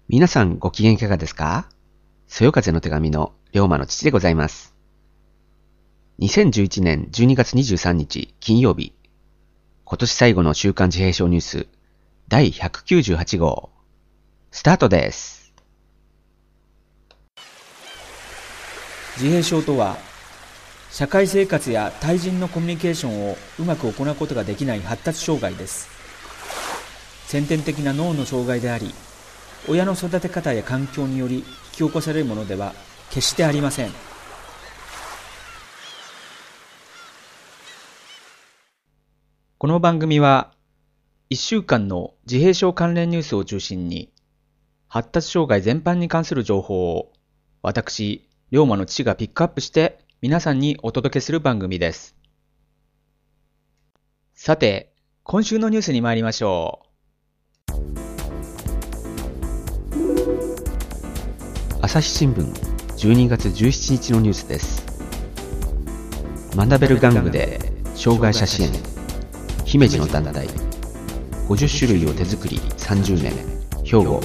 皆さんご機嫌いかがですか？そよ風の手紙の龍馬の父でございます。2011年12月23日金曜日、今年最後の週刊自閉症ニュース第198号、スタートです。 自閉症とは、社会生活や対人のコミュニケーションをうまく行うことができない発達障害です。先天的な脳の障害であり、親の育て方や環境により引き起こされるものでは決してありません。この番組は1週間の自閉症関連ニュースを中心に発達障害全般に関する情報を私、龍馬の父がピックアップして皆さんにお届けする番組です。さて、今週のニュースに参りましょう。 朝日新聞12月17日のニュースです。学べる玩具で障害者支援、姫路の団体50種類を手作り30年、兵庫。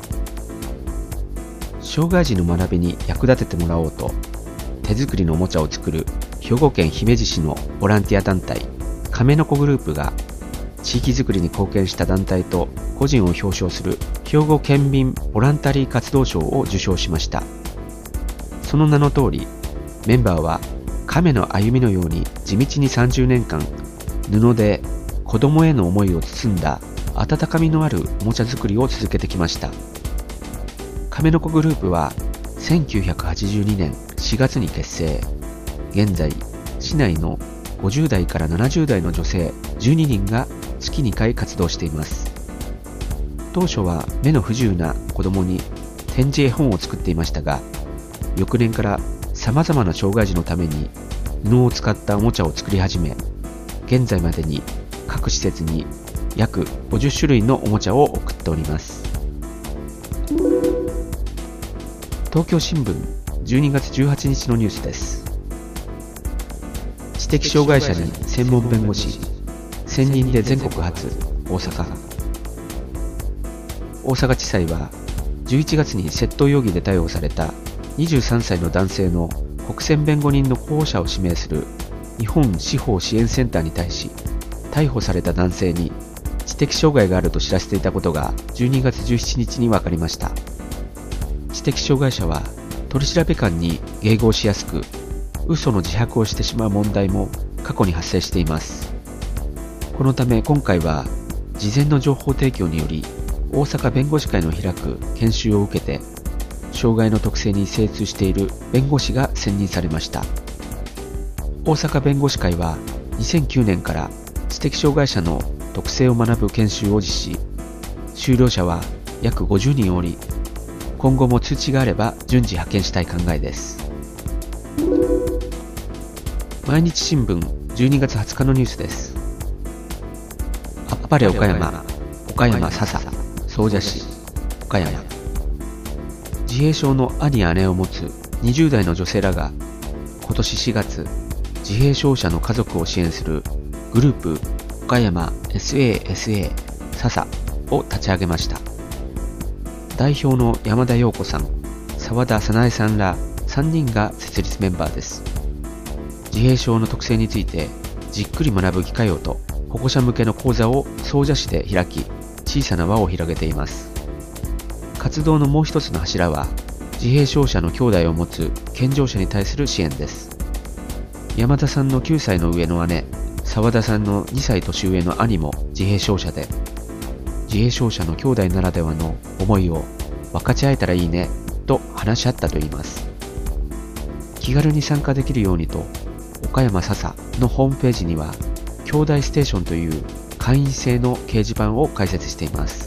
障害児の学びに役立ててもらおうと手作りのおもちゃを作る兵庫県姫路市のボランティア団体亀の子グループが地域づくりに貢献した団体と個人を表彰する兵庫県民ボランタリー活動賞を受賞しました。その名の通り、メンバーは亀の歩みのように地道に30年間布で子供への思いを包んだ温かみのあるおもちゃ作りを続けてきました。亀の子グループは1982年4月に結成。現在、市内の50代から70代の女性12人が月2回活動しています。当初は目の不自由な子供に展示絵本を作っていましたが、翌年から様々な障害児のために布を使ったおもちゃを作り始め、現在までに各施設に約50種類のおもちゃを送っております。東京新聞12月18日のニュースです。知的障害者に専門弁護士専任で全国初。大阪地裁は11月に窃盗容疑で逮捕された23歳の男性の国選弁護人の候補者を指名する日本司法支援センターに対し、逮捕された男性に知的障害があると知らせていたことが12月17日に分かりました。知的障害者は取り調べ官に迎合しやすく、嘘の自白をしてしまう問題も過去に発生しています。このため今回は事前の情報提供により大阪弁護士会の開く研修を受けて、障害の特性に精通している弁護士が選任されました。大阪弁護士会は2009年から知的障害者の特性を学ぶ研修を実施。修了者は約50人おり、今後も通知があれば順次派遣したい考えです。毎日新聞12月20日のニュースです。あっぱれ岡山笹総社市岡山。自閉症の兄や姉を持つ20代の女性らが今年4月、自閉症者の家族を支援するグループ岡山 SASA 笹を立ち上げました。代表の山田陽子さん、澤田早苗さんら3人が設立メンバーです。自閉症の特性についてじっくり学ぶ機会をと、保護者向けの講座を総社市で開き、小さな輪を広げています。活動のもう一つの柱は、自閉症者の兄弟を持つ健常者に対する支援です。山田さんの9歳の上の姉、澤田さんの2歳年上の兄も自閉症者で、自閉症者の兄弟ならではの思いを分かち合えたらいいねと話し合ったといいます。気軽に参加できるようにと、岡山笹のホームページには兄弟ステーションという会員制の掲示板を開設しています。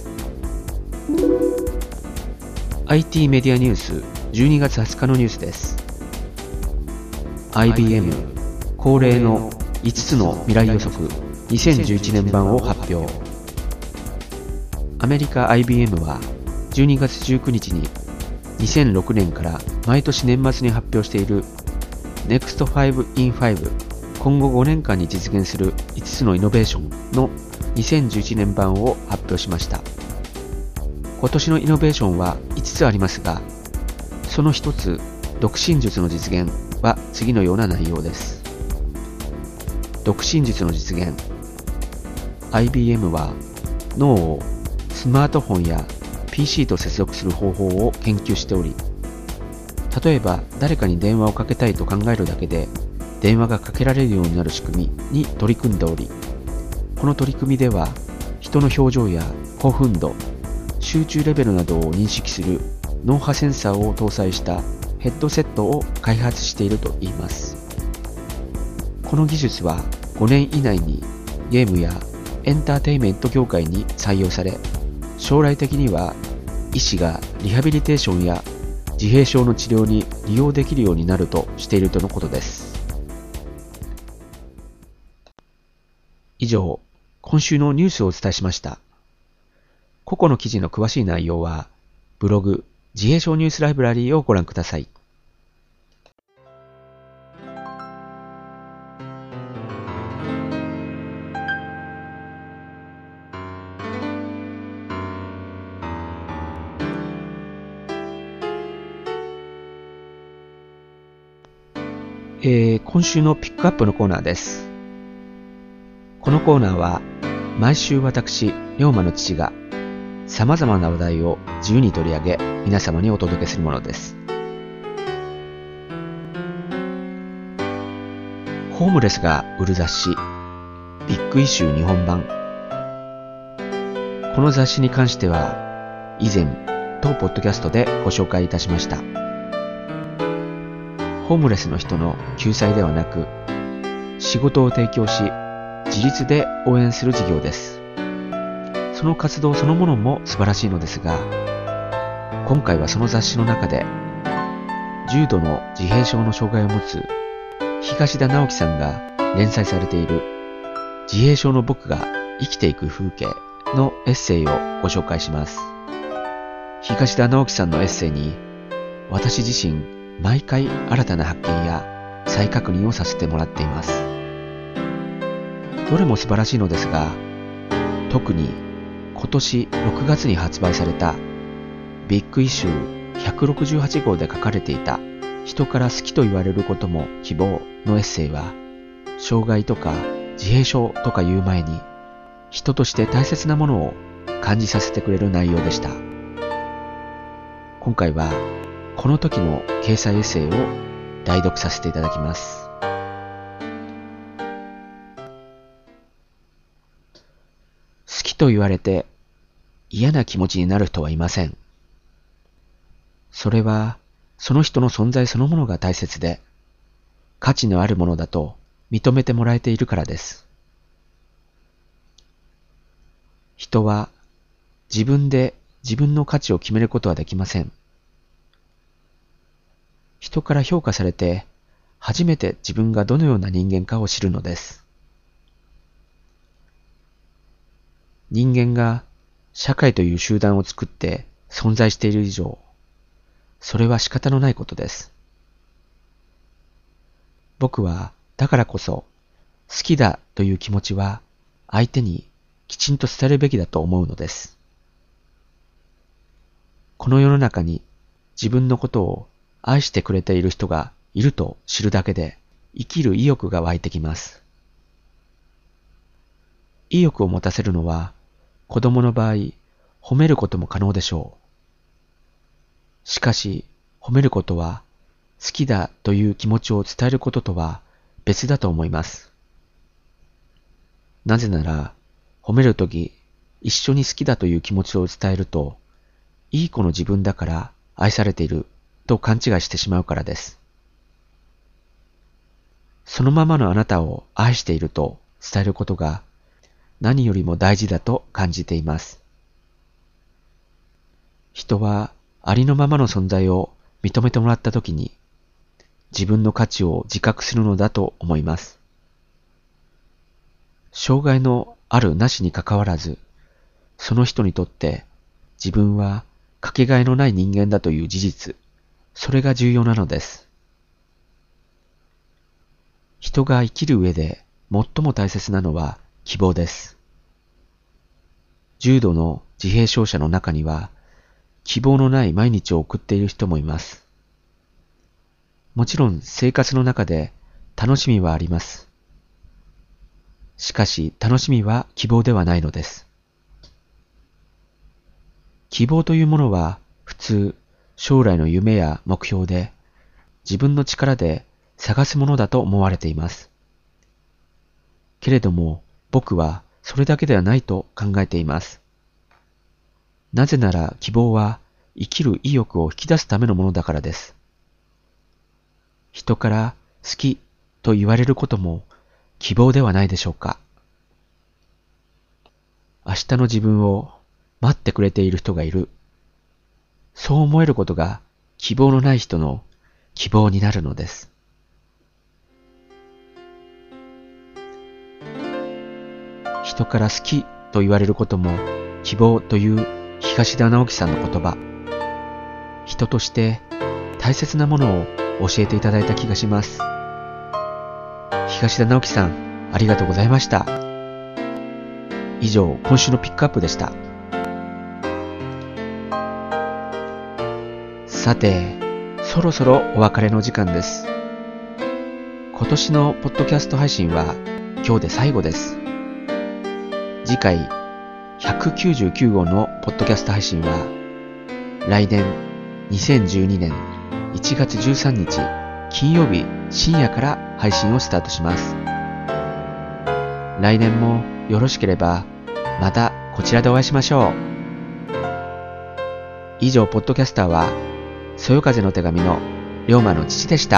IT メディアニュース12月20日のニュースです。 IBM 恒例の5つの未来予測2011年版を発表。アメリカ IBM は12月19日に2006年から毎年年末に発表している Next 5 in 5、今後5年間に実現する5つのイノベーションの2011年版を発表しました。 今年のイノベーションは5つありますが、その1つ、読心術の実現は次のような内容です。読心術の実現。IBM は脳をスマートフォンや PC と接続する方法を研究しており、例えば誰かに電話をかけたいと考えるだけで電話がかけられるようになる仕組みに取り組んでおり、この取り組みでは人の表情や興奮度、集中レベルなどを認識する脳波センサーを搭載したヘッドセットを開発しているといいます。この技術は5年以内にゲームやエンターテインメント業界に採用され、将来的には医師がリハビリテーションや自閉症の治療に利用できるようになるとしているとのことです。以上、今週のニュースをお伝えしました。個々の記事の詳しい内容は、ブログ、自閉症ニュースライブラリーをご覧ください。今週のピックアップのコーナーです。このコーナーは毎週私、龍馬の父が様々な話題を自由に取り上げ皆様にお届けするものです。ホームレスが売る雑誌ビッグイシュー日本版。この雑誌に関しては以前当ポッドキャストでご紹介いたしました。ホームレスの人の救済ではなく、仕事を提供し、自立で応援する事業です。その活動そのものも素晴らしいのですが、今回はその雑誌の中で、重度の自閉症の障害を持つ東田直樹さんが連載されている自閉症の僕が生きていく風景のエッセイをご紹介します。東田直樹さんのエッセイに、私自身、毎回新たな発見や再確認をさせてもらっています。どれも素晴らしいのですが、特に今年6月に発売されたビッグイシュー168号で書かれていた人から好きと言われることも希望のエッセイは、障害とか自閉症とか言う前に人として大切なものを感じさせてくれる内容でした。今回はこの時の掲載エッセイを代読させていただきます。好きと言われて嫌な気持ちになる人はいません。それはその人の存在そのものが大切で価値のあるものだと認めてもらえているからです。人は自分で自分の価値を決めることはできません。人から評価されて初めて自分がどのような人間かを知るのです。人間が社会という集団を作って存在している以上、それは仕方のないことです。僕はだからこそ好きだという気持ちは相手にきちんと伝えるべきだと思うのです。この世の中に自分のことを愛してくれている人がいると知るだけで生きる意欲が湧いてきます。意欲を持たせるのは子供の場合、褒めることも可能でしょう。しかし、褒めることは好きだという気持ちを伝えることとは別だと思います。なぜなら、褒めるとき一緒に好きだという気持ちを伝えると、いい子の自分だから愛されていると勘違いしてしまうからです。そのままのあなたを愛していると伝えることが何よりも大事だと感じています。人はありのままの存在を認めてもらったときに自分の価値を自覚するのだと思います。障害のあるなしにかかわらず、その人にとって自分はかけがえのない人間だという事実、それが重要なのです。人が生きる上で最も大切なのは希望です。重度の自閉症者の中には希望のない毎日を送っている人もいます。もちろん生活の中で楽しみはあります。しかし楽しみは希望ではないのです。希望というものは普通将来の夢や目標で自分の力で探すものだと思われています。けれども僕はそれだけではないと考えています。なぜなら希望は生きる意欲を引き出すためのものだからです。人から好きと言われることも希望ではないでしょうか。明日の自分を待ってくれている人がいる。そう思えることが希望のない人の希望になるのです。人から好きと言われることも希望という東田直樹さんの言葉。人として大切なものを教えていただいた気がします。東田直樹さん、ありがとうございました。以上、今週のピックアップでした。さて、そろそろお別れの時間です。今年のポッドキャスト配信は今日で最後です。次回199号のポッドキャスト配信は来年2012年1月13日金曜日深夜から配信をスタートします。来年もよろしければまたこちらでお会いしましょう。以上、ポッドキャスターはそよ風の手紙の龍馬の父でした。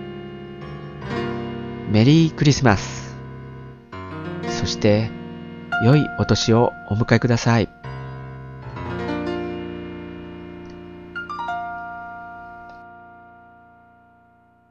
メリークリスマス。そして良いお年をお迎えください。